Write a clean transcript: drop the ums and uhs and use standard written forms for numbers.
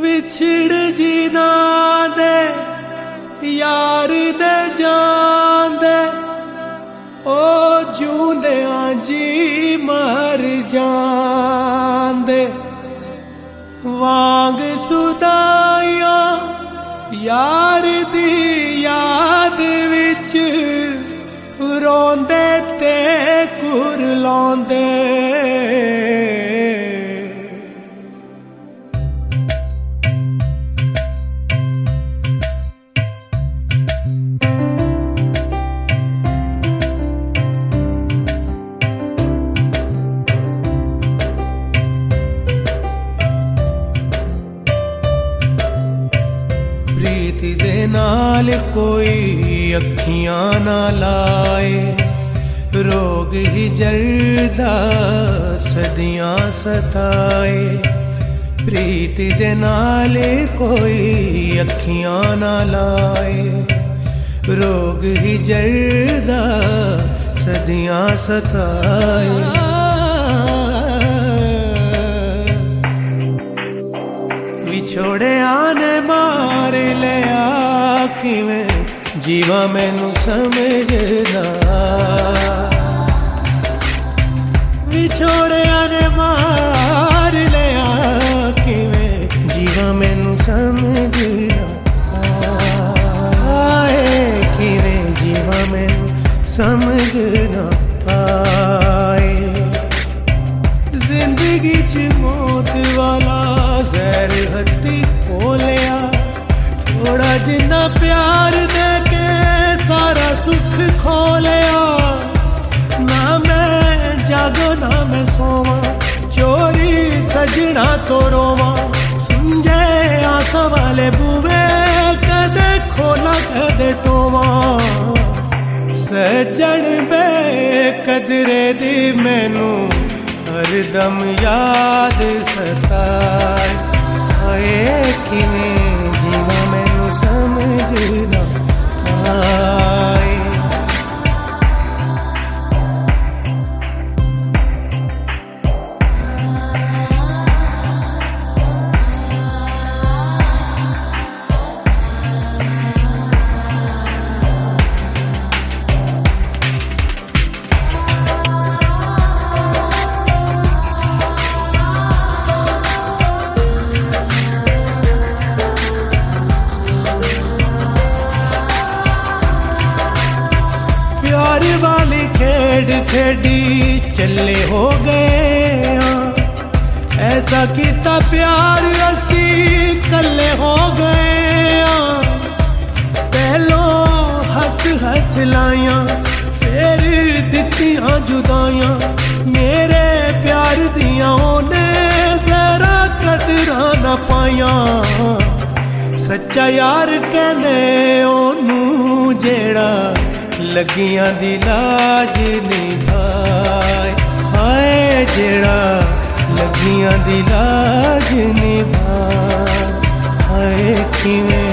बिछड़ जीना दे यार ने जान दे ओ जूंदे जी मर जान दे वांग सुदाइया यार दी याद विच रोंदे ते कुरलांदे प्रीत दे नाल कोई अखियां ना लाए रोग ही जरदा सदियां सताए प्रीत दे नाल कोई अखियां ना लाए रोग ही जरदा सदियां सताए विछोड़े आने मार लिया किवें जीवा मैनू समझदा विछोड़े आने मार लिया किवें जीवा मैनू समझदा किवें जीवा मैनू समझना आए जिंदगी च मौत वाला जहर हत्ती खोलिया थोड़ा जिन्ना प्यार दे के सारा सुख खोलिया ना मैं जागो ना मैं सोवा चोरी सजना तो रोवा समझे आसा वाले बूवे कदे खोला कदे टोवा सजन बे कदरे दी मैनू हरदम याद सताए आए किवें जीवा मैनू समझना आए प्यार वाली खेड खेडी चले हो गए ऐसा किता प्यार असी कल्ले हो गए पहलो हस हस लाया फिर दित्तियां जुदाइयां मेरे प्यार दियां ओने जरा कदरां ना पाइयां सच्चा यार कहंदे ओनू जेड़ा लगियां दी लाज निभाए हाय जेड़ा लगियां दी लाज निभाए हाय किवें